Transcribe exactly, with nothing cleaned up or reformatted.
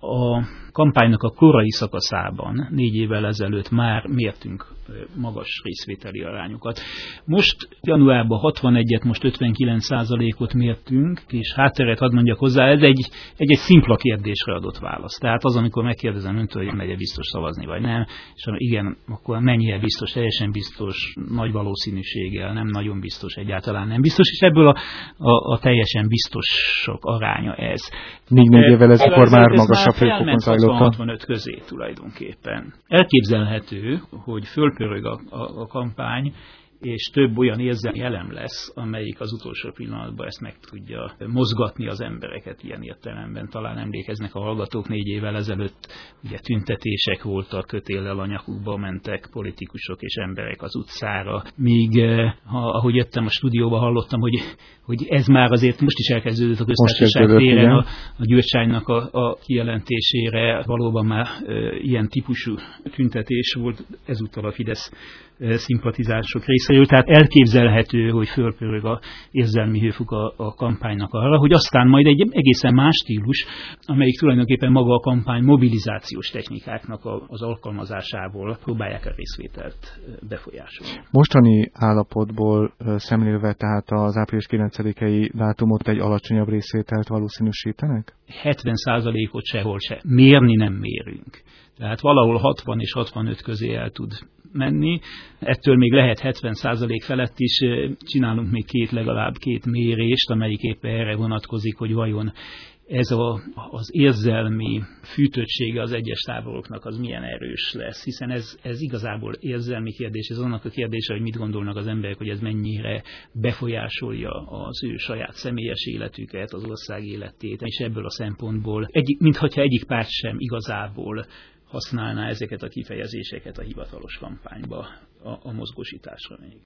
A kampánynak a korai szakaszában, négy évvel ezelőtt már mértünk magas részvételi arányokat. Most januárban hatvanegyet, most ötvenkilenc százalékot mértünk, és hátteret hadd mondjak hozzá, ez egy, egy, egy szimpla kérdésre adott válasz. Tehát az, amikor megkérdezem öntől, hogy megy biztos szavazni, vagy nem, és igen, akkor mennyire biztos, teljesen biztos, nagy valószínűséggel, nem nagyon biztos, egyáltalán nem biztos, és ebből a, a, a teljesen biztosok aránya ez. Még négy évvel ez akkor már magasabb főfokon zajlott. hatvanöt közé tulajdonképpen. Elképzelhető, hogy fölpörög a, a, a kampány, és több olyan érzelmi elem lesz, amelyik az utolsó pillanatban ezt meg tudja mozgatni az embereket ilyen értelemben. Talán emlékeznek a hallgatók, négy évvel ezelőtt ugye tüntetések voltak, kötéllel a nyakukba mentek politikusok és emberek az utcára. Míg, ha, ahogy jöttem a stúdióba, hallottam, hogy, hogy ez már azért most is elkezdődött a Köztársaság téren a, a Gyurcsánynak a, a kijelentésére. Valóban már e, ilyen típusú tüntetés volt ezúttal a Fidesz szimpatizások részéről, tehát elképzelhető, hogy fölpörög a érzelmi hőfok a, a kampánynak arra, hogy aztán majd egy egészen más stílus, amelyik tulajdonképpen maga a kampány mobilizációs technikáknak a, az alkalmazásából próbálják a részvételt befolyásolni. Mostani állapotból szemlélve tehát az április kilencedikei dátumot egy alacsonyabb részvételt valószínűsítenek? hetven százalékot sehol se. Mérni nem mérünk. Tehát valahol hatvan és hatvanöt közé el tud menni. Ettől még lehet hetven százalék felett is. Csinálunk még két, legalább két mérést, amelyik éppen erre vonatkozik, hogy vajon ez a, az érzelmi fűtöttsége az egyes táboroknak az milyen erős lesz, hiszen ez, ez igazából érzelmi kérdés, ez annak a kérdése, hogy mit gondolnak az emberek, hogy ez mennyire befolyásolja az ő saját személyes életüket, az ország életét, és ebből a szempontból, egy, mintha egyik párt sem igazából használná ezeket a kifejezéseket a hivatalos kampányba a, a mozgósításra még.